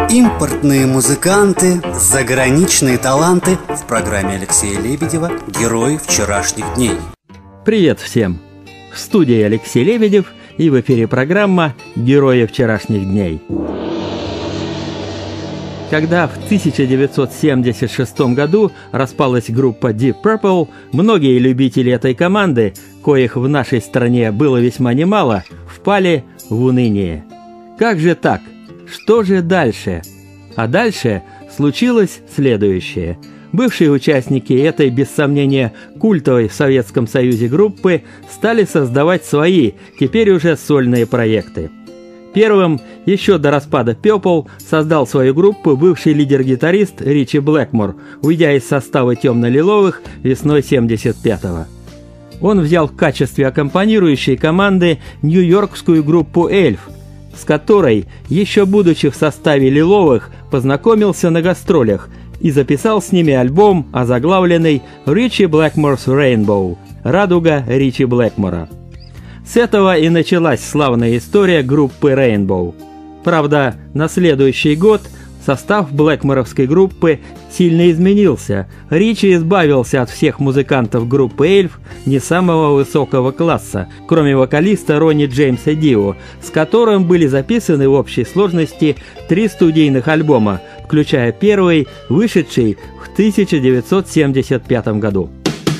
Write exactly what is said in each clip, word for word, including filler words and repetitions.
Импортные музыканты, заграничные таланты в программе Алексея Лебедева «Герои вчерашних дней». Привет всем! В студии Алексей Лебедев и в эфире программа «Герои вчерашних дней». Когда в тысяча девятьсот семьдесят шестом году распалась группа Deep Purple, многие любители этой команды, коих в нашей стране было весьма немало, впали в уныние. Как же так? Что же дальше? А дальше случилось следующее. Бывшие участники этой, без сомнения, культовой в Советском Союзе группы стали создавать свои, теперь уже сольные проекты. Первым, еще до распада Purple, создал свою группу бывший лидер-гитарист Ричи Блэкмор, уйдя из состава темно-лиловых весной семьдесят пятого. Он взял в качестве аккомпанирующей команды нью-йоркскую группу Эльф, с которой, еще будучи в составе лиловых, познакомился на гастролях и записал с ними альбом, озаглавленный «Ричи Блэкмор's Rainbow» – «Радуга Ричи Блэкмора». С этого и началась славная история группы Rainbow. Правда, на следующий год состав блэкморовской группы сильно изменился. Ричи избавился от всех музыкантов группы Эльф не самого высокого класса, кроме вокалиста Ронни Джеймса Дио, с которым были записаны в общей сложности три студийных альбома, включая первый, вышедший в тысяча девятьсот семьдесят пятом году.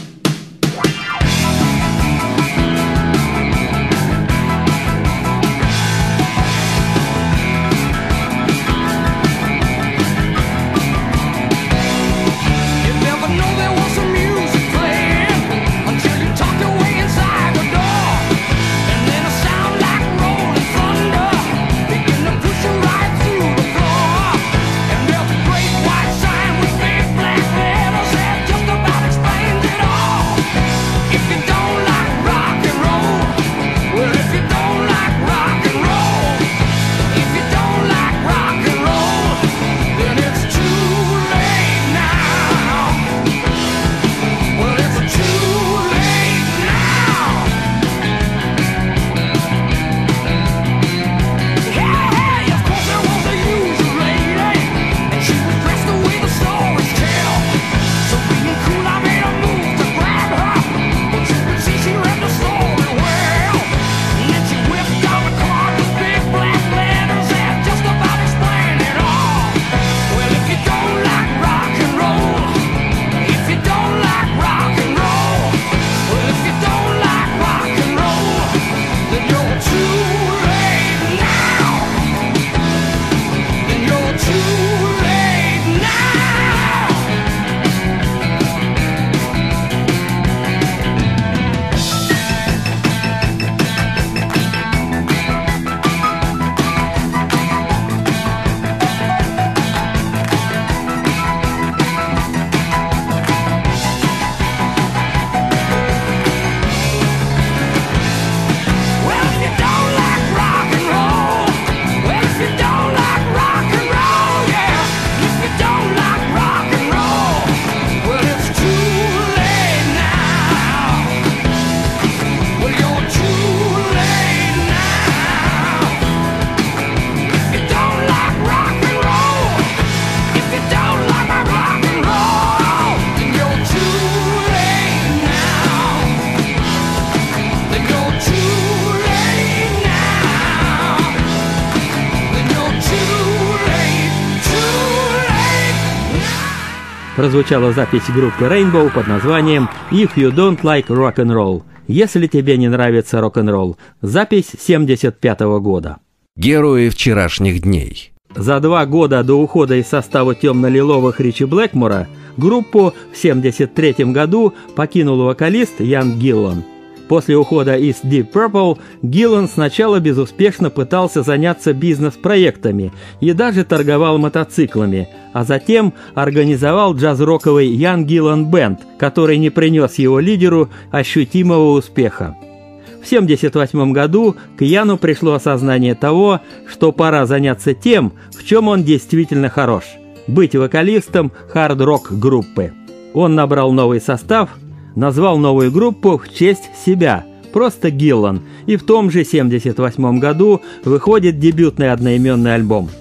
Прозвучала запись группы Rainbow под названием «If You Don't Like Rock and Roll» – «Если тебе не нравится рок-н-ролл». Запись семьдесят пятого года. Герои вчерашних дней. За два года до ухода из состава темно-лиловых Ричи Блэкмора группу в семьдесят третьем году покинул вокалист Ян Гиллан. После ухода из Deep Purple Гиллан сначала безуспешно пытался заняться бизнес-проектами и даже торговал мотоциклами, а затем организовал джаз-роковый Ян Гиллан Бэнд, который не принес его лидеру ощутимого успеха. В семьдесят восьмом году к Яну пришло осознание того, что пора заняться тем, в чем он действительно хорош – быть вокалистом хард-рок группы. Он набрал новый состав, назвал новую группу в честь себя, просто Гиллан, и в том же семьдесят восьмом году выходит дебютный одноименный альбом.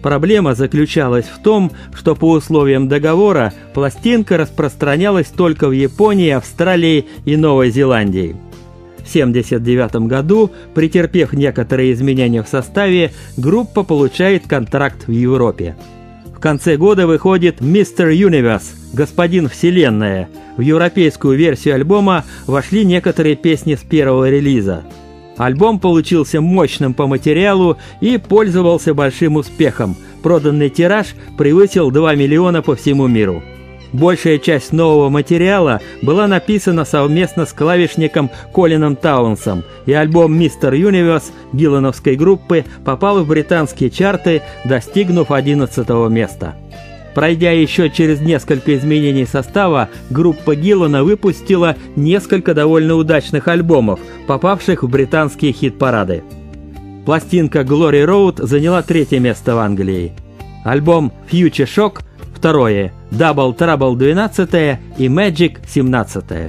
Проблема заключалась в том, что по условиям договора пластинка распространялась только в Японии, Австралии и Новой Зеландии. В тысяча девятьсот семьдесят девятом году, претерпев некоторые изменения в составе, группа получает контракт в Европе. В конце года выходит мистер Universe, Господин Вселенная. В европейскую версию альбома вошли некоторые песни с первого релиза. Альбом получился мощным по материалу и пользовался большим успехом. Проданный тираж превысил два миллиона по всему миру. Большая часть нового материала была написана совместно с клавишником Колином Таунсом, и альбом «Мистер Юниверс» гиллановской группы попал в британские чарты, достигнув одиннадцатого места. Пройдя еще через несколько изменений состава, группа Гиллана выпустила несколько довольно удачных альбомов, попавших в британские хит-парады. Пластинка «Glory Road» заняла третье место в Англии. Альбом «Future Shock» – второе, «Double Trouble» – двенадцатое и «Magic» – семнадцатое.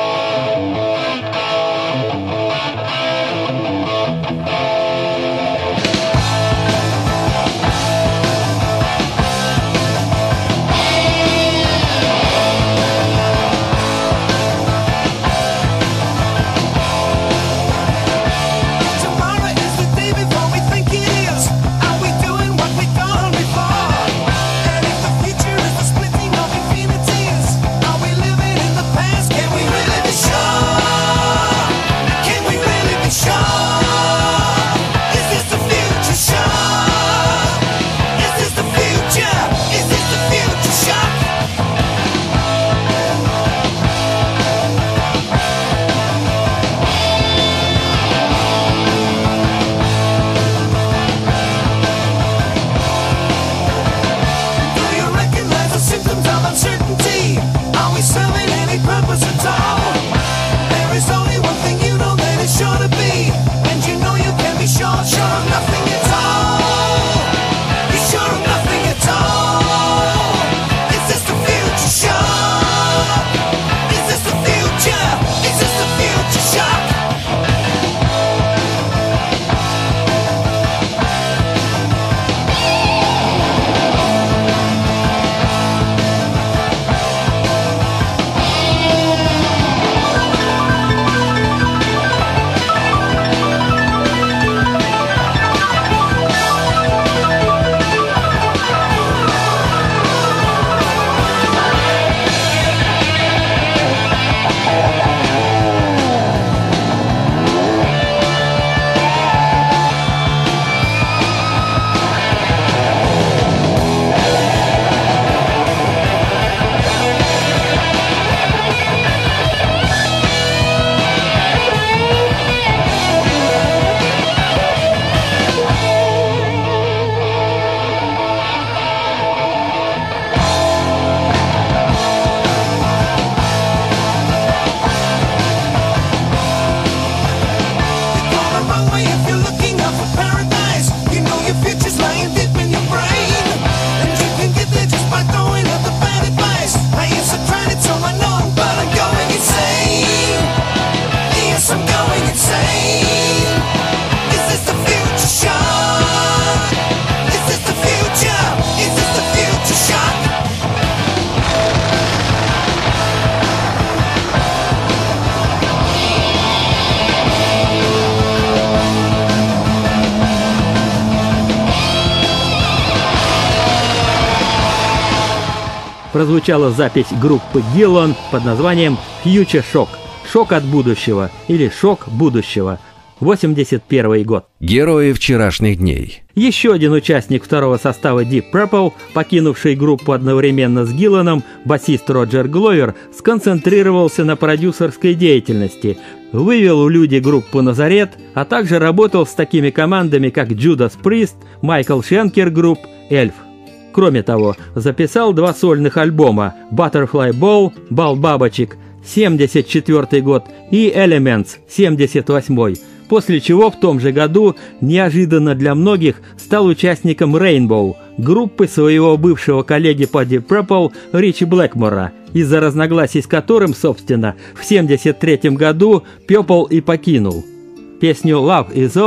Прозвучала запись группы Гиллан под названием «Future Shock» – «Шок от будущего» или «Шок будущего». восемьдесят первый год. Герои вчерашних дней. Еще один участник второго состава Deep Purple, покинувший группу одновременно с Гилланом, басист Роджер Гловер, сконцентрировался на продюсерской деятельности, вывел в люди группу «Назарет», а также работал с такими командами, как Judas Priest, Michael Schenker Group, Эльф. Кроме того, записал два сольных альбома «Butterfly Ball», «Бал бабочек», семьдесят четвёртый год, и «Elements», семьдесят восьмой, после чего в том же году неожиданно для многих стал участником Rainbow, группы своего бывшего коллеги по Deep Purple Ричи Блэкмора, из-за разногласий с которым, собственно, в семьдесят третьем году Purple и покинул. Песню «Love is All»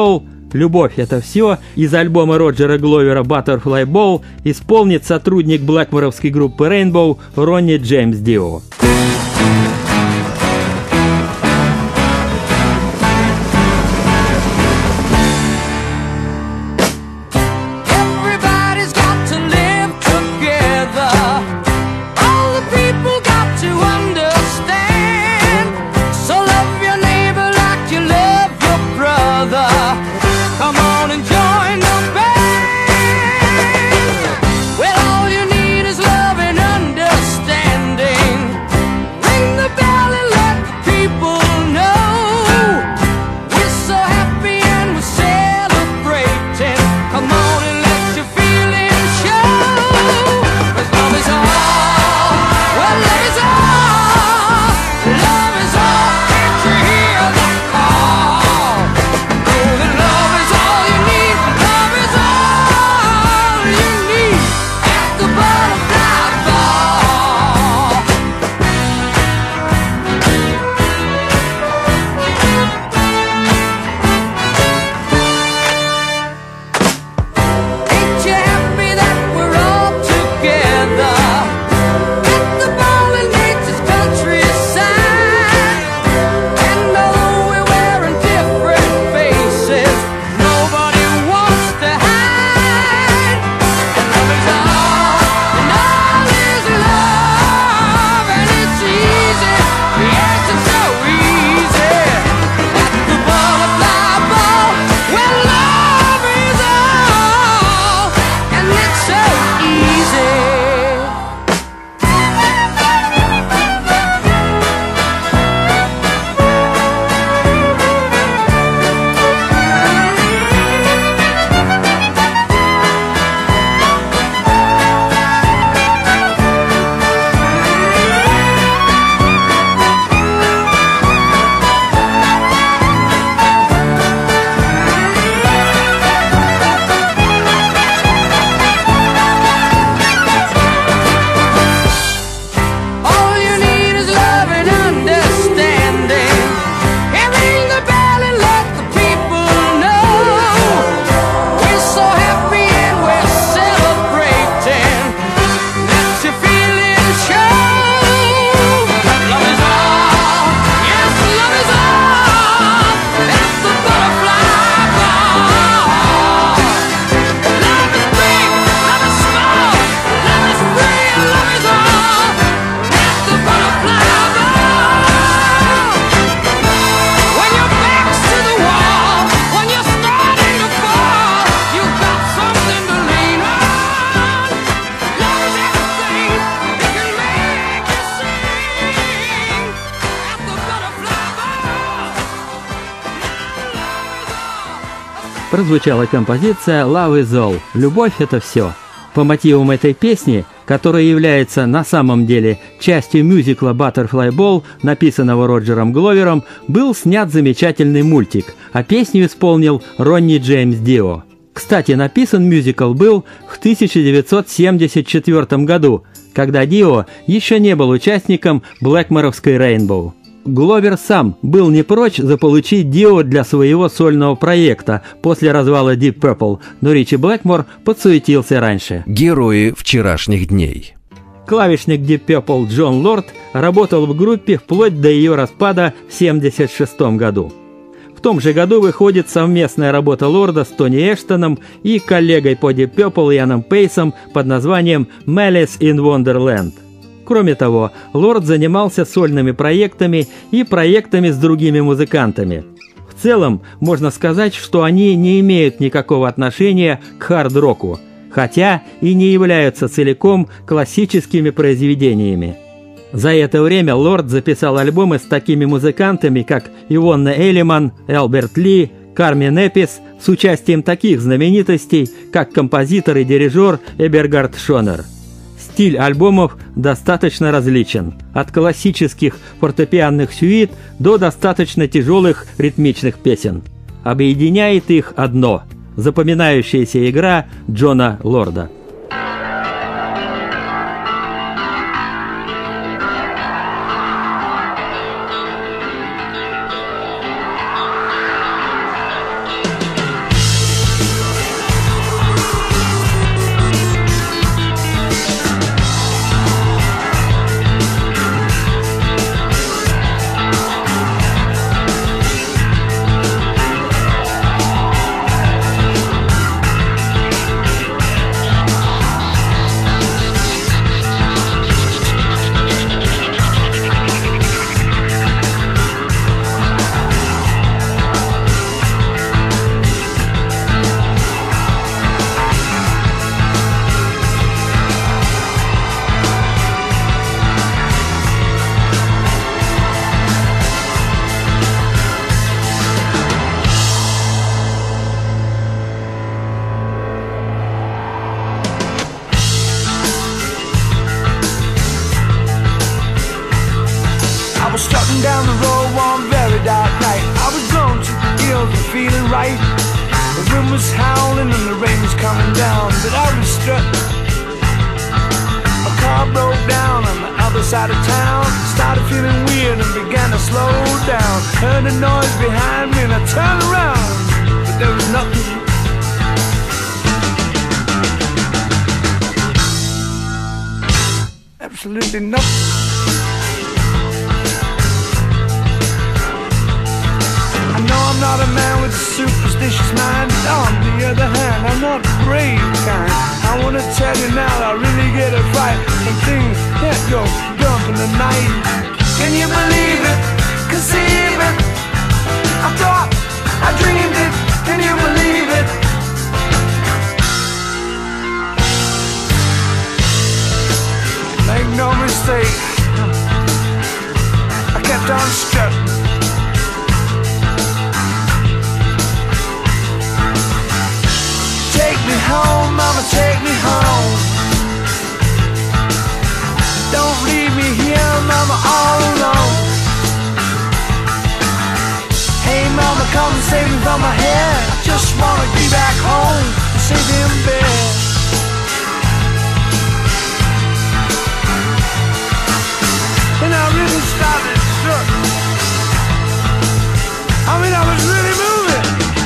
«Любовь – это все» из альбома Роджера Гловера «Butterfly Ball» исполнит сотрудник блэкморовской группы Rainbow Ронни Джеймс Дио. Прозвучала композиция «Love is all» – «Любовь – это все». По мотивам этой песни, которая является на самом деле частью мюзикла «Butterfly Ball», написанного Роджером Гловером, был снят замечательный мультик, а песню исполнил Ронни Джеймс Дио. Кстати, написан мюзикл был в тысяча девятьсот семьдесят четвёртом году, когда Дио еще не был участником блэкморовской Rainbow. Гловер сам был не прочь заполучить Дио для своего сольного проекта после развала Deep Purple, но Ричи Блэкмор подсуетился раньше. Герои вчерашних дней. Клавишник Deep Purple Джон Лорд работал в группе вплоть до ее распада в семьдесят шестом году. В том же году выходит совместная работа Лорда с Тони Эштоном и коллегой по Deep Purple Яном Пейсом под названием «Malice in Wonderland». Кроме того, Лорд занимался сольными проектами и проектами с другими музыкантами. В целом, можно сказать, что они не имеют никакого отношения к хард-року, хотя и не являются целиком классическими произведениями. За это время Лорд записал альбомы с такими музыкантами, как Ивонна Эллиман, Элберт Ли, Кармен Эпис, с участием таких знаменитостей, как композитор и дирижер Эбергард Шонер. Стиль альбомов достаточно различен, от классических фортепианных сюит до достаточно тяжелых ритмичных песен. Объединяет их одно – запоминающаяся игра Джона Лорда. Down the road one very dark night, I was drawn to the hills and feeling right. The wind was howling and the rain was coming down, but I was struck. My car broke down on the other side of town. Started feeling weird and began to slow down. Heard a noise behind me and I turned around, but there was nothing. Absolutely nothing. I know I'm not a man with a superstitious mind, but on the other hand, I'm not the brave kind. I wanna tell you now, I really get it right. Some things can't go dump in the night. Can you believe it? Conceive it? I thought I dreamed it. Can you believe it? Make no mistake, I kept on strutting. Take me home, mama, take me home. Don't leave me here, mama, all alone. Hey, mama, come and save me from my head. I just wanna be back home and safe in bed. And I really started struck. I mean, I was really moving.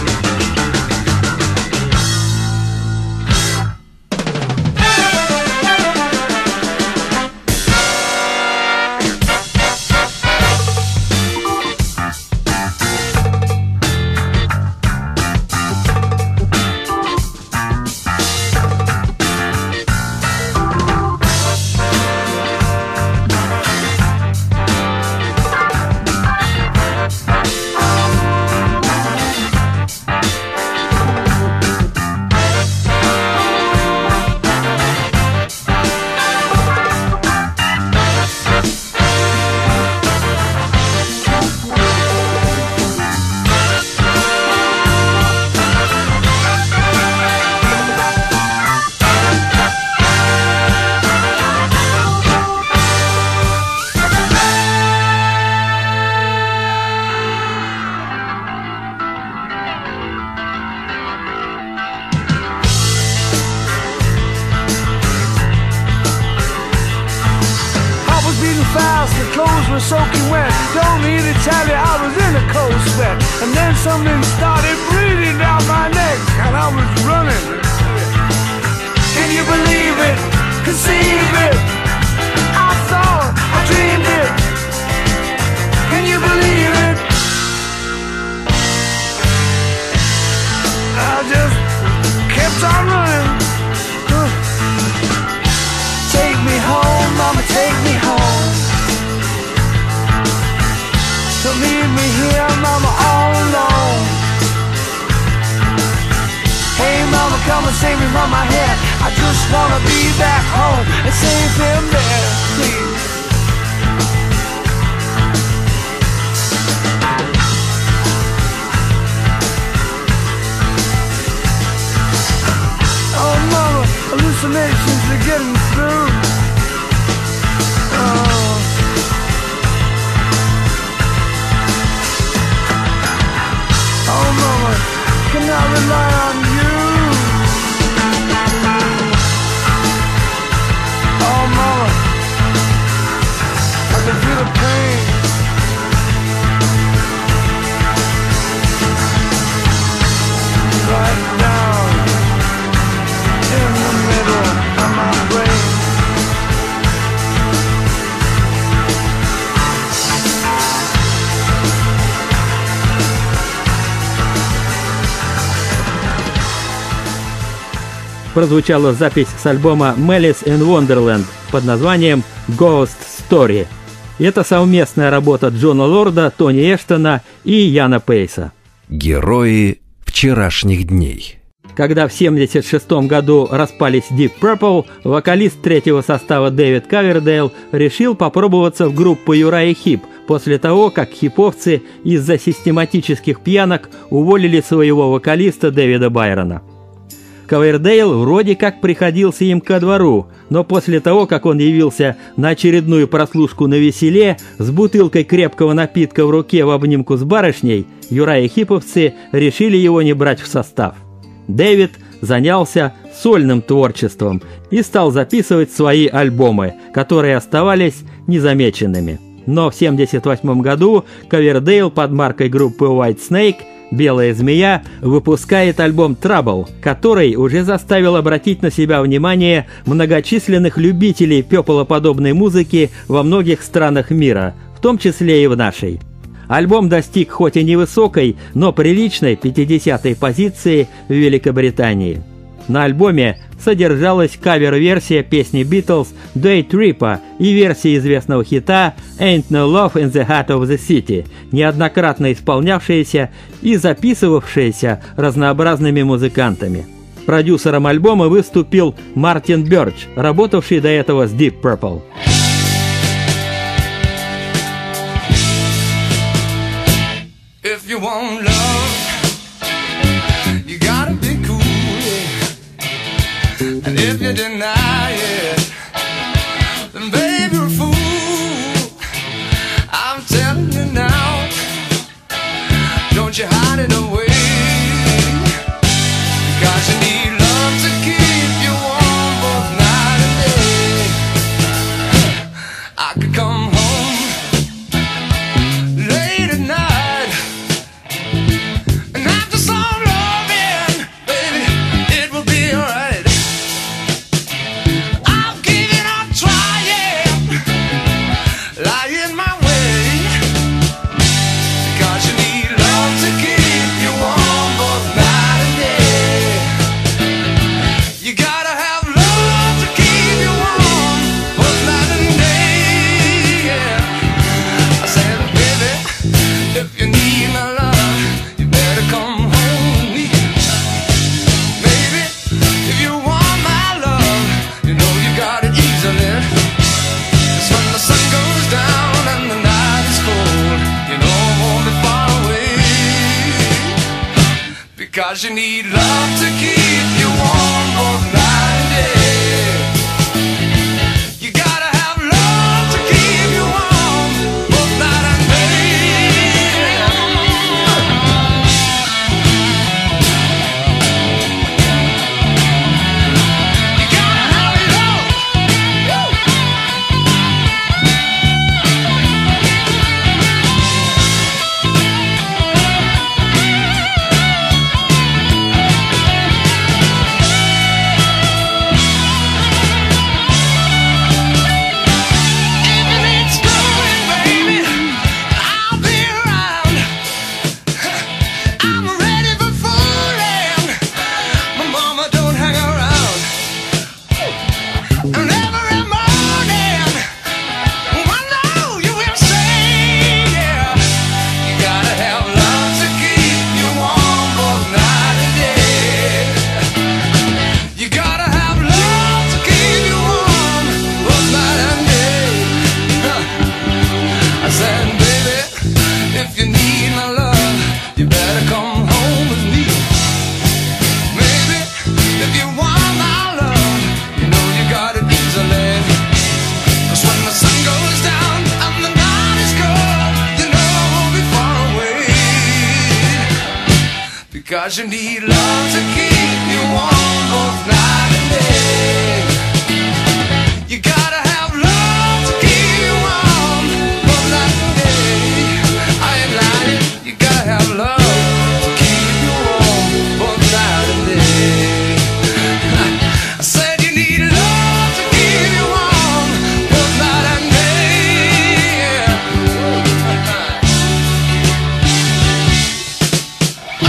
Clothes were soaking wet. Don't need to tell you I was in a cold sweat. And then something started breathing down my neck, and I was running. Can you believe it? Conceive it? I thought I dreamed it. Can you believe it? I just kept on running. Take me home, mama, take me home. Don't leave me here, mama, all alone. Hey, mama, come and save me from my head. I just wanna be back home and save him there, please. Oh, mama, hallucinations are getting through. Oh. Oh, mama, can I rely on you? Oh, mama, I can feel the pain. Right down in the middle of my brain. Прозвучала запись с альбома Malice in Wonderland под названием Ghost Story. Это совместная работа Джона Лорда, Тони Эштона и Яна Пейса. Герои вчерашних дней. Когда в семьдесят шестом году распались Deep Purple, вокалист третьего состава Дэвид Ковердейл решил попробоваться в группу Uriah Heep после того, как хиповцы из-за систематических пьянок уволили своего вокалиста Дэвида Байрона. Ковердейл вроде как приходился им ко двору, но после того, как он явился на очередную прослушку на веселе с бутылкой крепкого напитка в руке в обнимку с барышней, Юра и хиповцы решили его не брать в состав. Дэвид занялся сольным творчеством и стал записывать свои альбомы, которые оставались незамеченными. Но в семьдесят восьмом году Ковердейл под маркой группы White Snake «Белая змея» выпускает альбом «Trouble», который уже заставил обратить на себя внимание многочисленных любителей пеплоподобной музыки во многих странах мира, в том числе и в нашей. Альбом достиг хоть и невысокой, но приличной пятидесятой позиции в Великобритании. На альбоме содержалась кавер-версия песни Beatles «Day Tripper» и версия известного хита «Ain't No Love in the Heart of the City», неоднократно исполнявшаяся и записывавшаяся разнообразными музыкантами. Продюсером альбома выступил Мартин Бёрдж, работавший до этого с Deep Purple. If you want love, you gotta be cool. And if you deny it, then baby you're a fool. I'm telling you now, don't you hide it away, because you need love to keep you warm both night and day. I could come home late at night, and after some loving, baby, it will be alright. I'll give it a try, yeah, lie in my way, because you need love to keep you warm both night and day. You gotta have love to keep you warm both night and day, yeah. I said, baby, if you need my love, you better come home with me. Baby, if you want my love, you know you got it easily. 'Cause when the sun goes down and the night is cold, you know I won't be far away, because you need love to keep you warm both night and day. You gotta have love to keep you warm both night and day. You gotta have love. If you need schooling, baby, I'll be around. I'm ready for fooling. My mama don't hang around. And every morning, I know you will say, yeah, you gotta have love to keep you warm both night and day. You gotta have love to keep you warm both night and day. I said, baby, if you need my love, you better come home with me. Maybe if you want my love, you know you got it easily. 'Cause when the sun goes down and the night is cold, you know I won't be far away, because you need love to keep you warm both night and day. You gotta have love to keep you warm both night and day. I ain't lying. You gotta have love to keep you warm both night and day. I said you need love to keep you warm both night and day. Oh,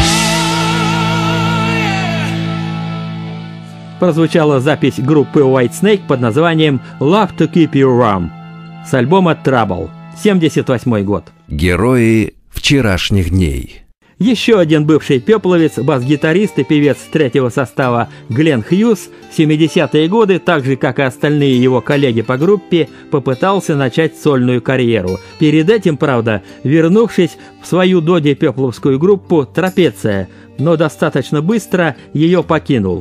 yeah. Прозвучала запись группы White Snake под названием «Love to Keep You Warm» с альбома «Trouble», семьдесят восьмой год. Герои вчерашних дней. Еще один бывший пепловец, бас-гитарист и певец третьего состава Глен Хьюз в семидесятые годы, так же как и остальные его коллеги по группе, попытался начать сольную карьеру. Перед этим, правда, вернувшись в свою доди-пепловскую группу «Трапеция», но достаточно быстро ее покинул.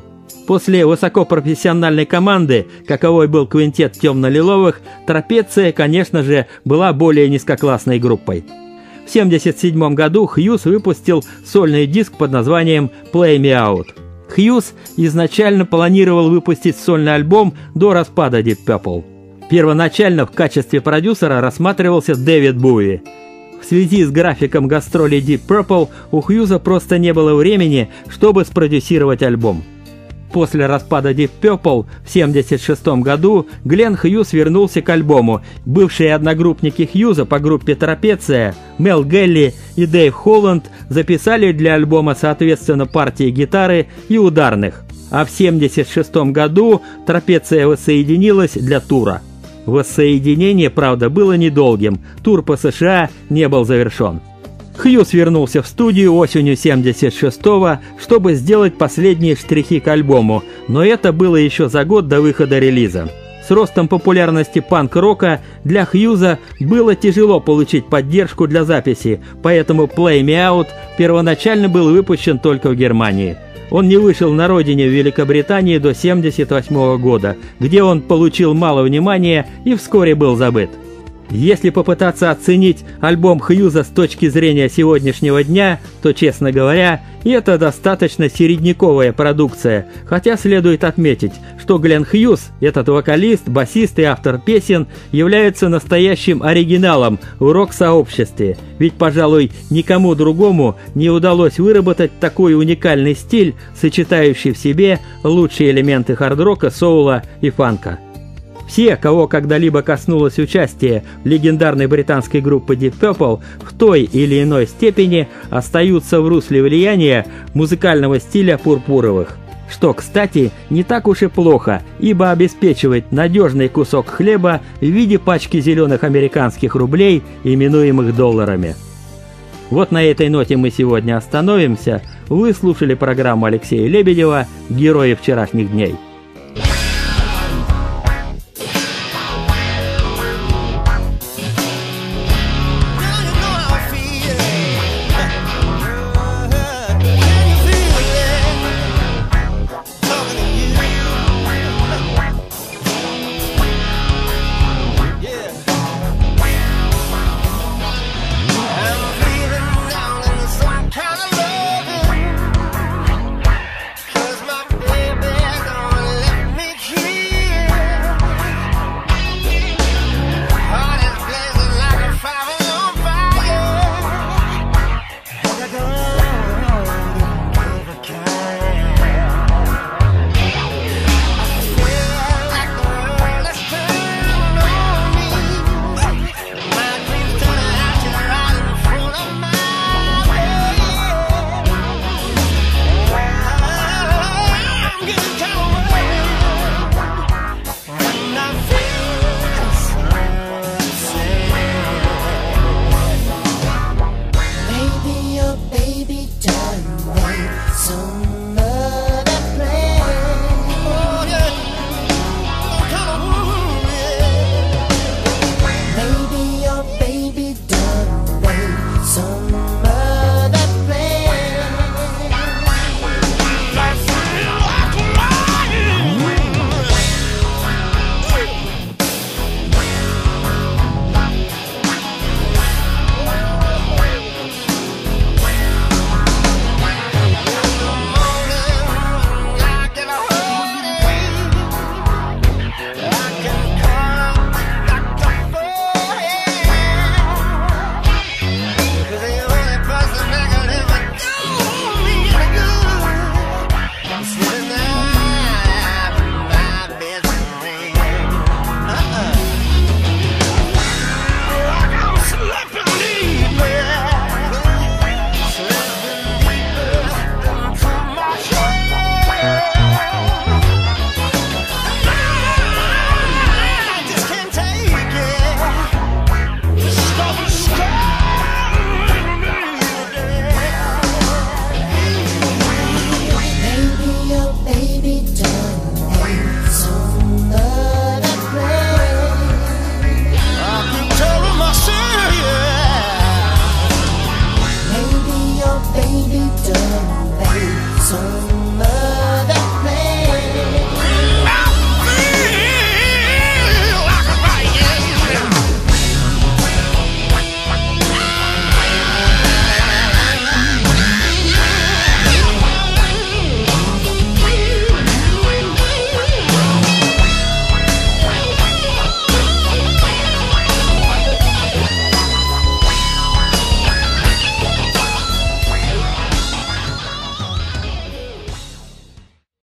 После высокопрофессиональной команды, каковой был квинтет темно-лиловых, Трапеция, конечно же, была более низкоклассной группой. В тысяча девятьсот семьдесят седьмом году Хьюз выпустил сольный диск под названием «Play Me Out». Хьюз изначально планировал выпустить сольный альбом до распада Deep Purple. Первоначально в качестве продюсера рассматривался Дэвид Боуи. В связи с графиком гастролей Deep Purple у Хьюза просто не было времени, чтобы спродюсировать альбом. После распада Deep Purple в семьдесят шестом году Глен Хьюз вернулся к альбому. Бывшие одногруппники Хьюза по группе Трапеция, Мел Гелли и Дэйв Холланд записали для альбома соответственно партии гитары и ударных. А в семьдесят шестом году Трапеция воссоединилась для тура. Воссоединение, правда, было недолгим, тур по США не был завершен. Хьюз вернулся в студию осенью семьдесят шестого, чтобы сделать последние штрихи к альбому, но это было еще за год до выхода релиза. С ростом популярности панк-рока для Хьюза было тяжело получить поддержку для записи, поэтому «Play Me Out» первоначально был выпущен только в Германии. Он не вышел на родине в Великобритании до семьдесят восьмого года, где он получил мало внимания и вскоре был забыт. Если попытаться оценить альбом Хьюза с точки зрения сегодняшнего дня, то, честно говоря, это достаточно середняковая продукция, хотя следует отметить, что Глен Хьюз, этот вокалист, басист и автор песен, является настоящим оригиналом в рок-сообществе, ведь, пожалуй, никому другому не удалось выработать такой уникальный стиль, сочетающий в себе лучшие элементы хард-рока, соула и фанка. Все, кого когда-либо коснулось участия в легендарной британской группе Deep Purple, в той или иной степени остаются в русле влияния музыкального стиля Пурпуровых. Что, кстати, не так уж и плохо, ибо обеспечивает надежный кусок хлеба в виде пачки зеленых американских рублей, именуемых долларами. Вот на этой ноте мы сегодня остановимся. Вы слушали программу Алексея Лебедева «Герои вчерашних дней».